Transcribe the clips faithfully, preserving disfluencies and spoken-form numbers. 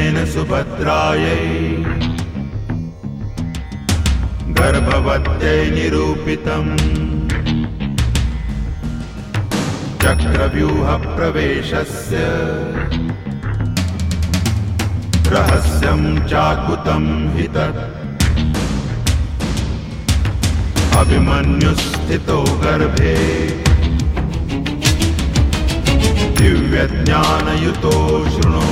भीमेन सुभद्रायै गर्भवत्यै निरूपितम् चक्रव्यूहप्रवेशस्य रहस्यं चाद्भुतं हि तत् अभिमन्युस्थितो गर्भे दिव्यज्ञानयुतो शृणो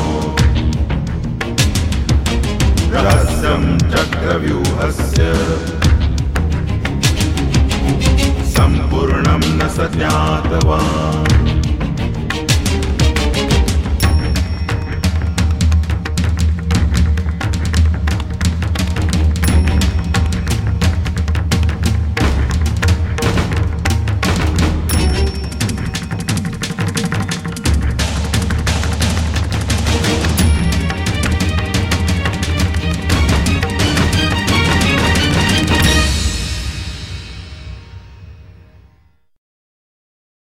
रहस्यं चक्रव्यूहस्य सम्पूर्णं न स ज्ञातवान्।